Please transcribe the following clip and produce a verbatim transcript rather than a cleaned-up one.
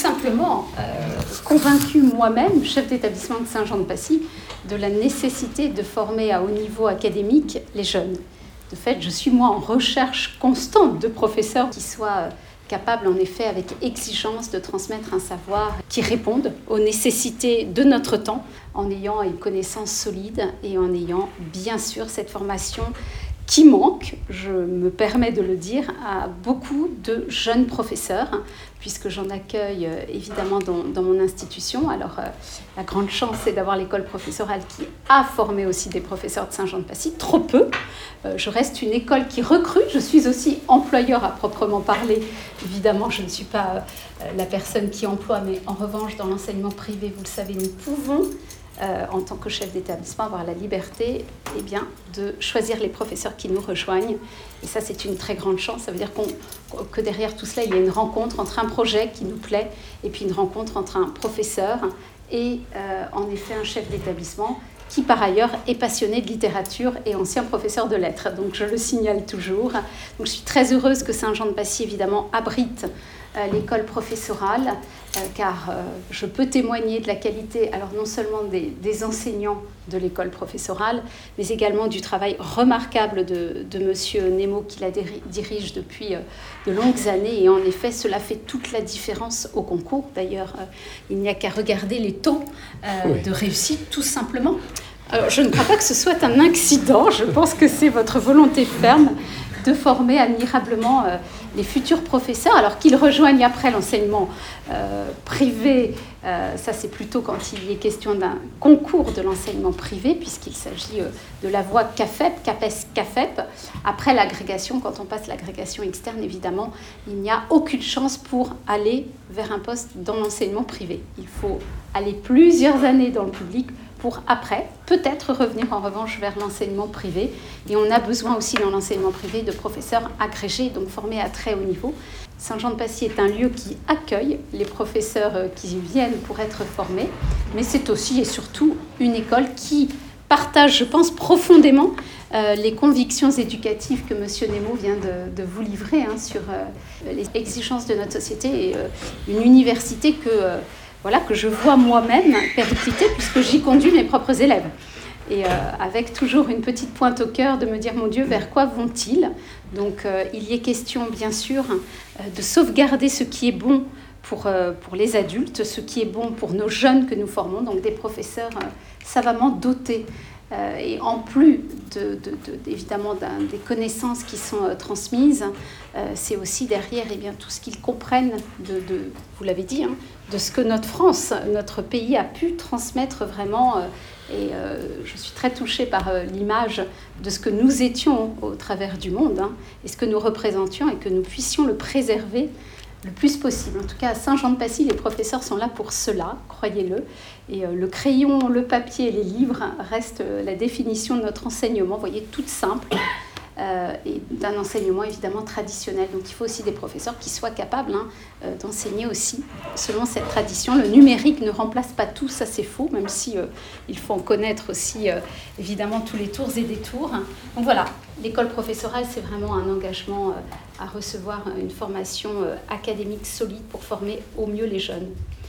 simplement euh, convaincue moi-même, chef d'établissement de Saint-Jean-de-Passy, de la nécessité de former à haut niveau académique les jeunes. De fait, je suis moi en recherche constante de professeurs qui soient capables en effet avec exigence de transmettre un savoir qui réponde aux nécessités de notre temps en ayant une connaissance solide et en ayant bien sûr cette formation qui manque, je me permets de le dire, à beaucoup de jeunes professeurs, puisque j'en accueille euh, évidemment dans, dans mon institution. Alors, euh, la grande chance, c'est d'avoir l'école professorale qui a formé aussi des professeurs de Saint-Jean-de-Passy, trop peu. Euh, je reste une école qui recrute, je suis aussi employeur à proprement parler. Évidemment, je ne suis pas euh, la personne qui emploie, mais en revanche, dans l'enseignement privé, vous le savez, nous pouvons Euh, en tant que chef d'établissement, avoir la liberté eh bien, de choisir les professeurs qui nous rejoignent. Et ça, c'est une très grande chance. Ça veut dire qu'on, que derrière tout cela, il y a une rencontre entre un projet qui nous plaît et puis une rencontre entre un professeur et euh, en effet un chef d'établissement qui, par ailleurs, est passionné de littérature et ancien professeur de lettres. Donc, je le signale toujours. Donc, je suis très heureuse que Saint-Jean-de-Passy, évidemment, abrite euh, l'école professorale, euh, car euh, je peux témoigner de la qualité, alors non seulement des, des enseignants de l'école professorale, mais également du travail remarquable de, de monsieur Nemo, qui la déri- dirige depuis euh, de longues années. Et en effet, cela fait toute la différence au concours. D'ailleurs, euh, il n'y a qu'à regarder les taux euh, oui. de réussite, tout simplement. Alors, je ne crois pas que ce soit un accident. Je pense que c'est votre volonté ferme de former admirablement euh, les futurs professeurs, alors qu'ils rejoignent après l'enseignement euh, privé. Euh, ça, c'est plutôt quand il est question d'un concours de l'enseignement privé, puisqu'il s'agit euh, de la voie CAFEP, CAPES, CAFEP. Après l'agrégation, quand on passe l'agrégation externe, évidemment, il n'y a aucune chance pour aller vers un poste dans l'enseignement privé. Il faut aller plusieurs années dans le public pour après, peut-être revenir en revanche vers l'enseignement privé. Et on a besoin aussi dans l'enseignement privé de professeurs agrégés, donc formés à très haut niveau. Saint-Jean-de-Passy est un lieu qui accueille les professeurs qui viennent pour être formés, mais c'est aussi et surtout une école qui partage, je pense, profondément euh, les convictions éducatives que M. Nemo vient de, de vous livrer hein, sur euh, les exigences de notre société et euh, une université que... Euh, Voilà, que je vois moi-même péricliter puisque j'y conduis mes propres élèves. Et euh, avec toujours une petite pointe au cœur de me dire, mon Dieu, vers quoi vont-ils ? Donc, euh, il y est question, bien sûr, euh, de sauvegarder ce qui est bon pour, euh, pour les adultes, ce qui est bon pour nos jeunes que nous formons, donc des professeurs euh, savamment dotés. Euh, et en plus, de, de, de, évidemment, d'un, des connaissances qui sont euh, transmises, euh, c'est aussi derrière eh bien, tout ce qu'ils comprennent, de, de, vous l'avez dit, hein, de ce que notre France, notre pays a pu transmettre vraiment. Euh, et euh, je suis très touchée par euh, l'image de ce que nous étions au travers du monde, hein, et ce que nous représentions, et que nous puissions le préserver le plus possible. En tout cas, à Saint-Jean-de-Passy, les professeurs sont là pour cela, croyez-le. Et euh, le crayon, le papier et les livres restent euh, la définition de notre enseignement, vous voyez, toute simple, euh, et d'un enseignement évidemment traditionnel. Donc il faut aussi des professeurs qui soient capables hein, euh, d'enseigner aussi selon cette tradition. Le numérique ne remplace pas tout, ça c'est faux, même si euh, il faut en connaître aussi euh, évidemment tous les tours et détours. Donc voilà, l'école professorale, c'est vraiment un engagement euh, à recevoir une formation euh, académique solide pour former au mieux les jeunes.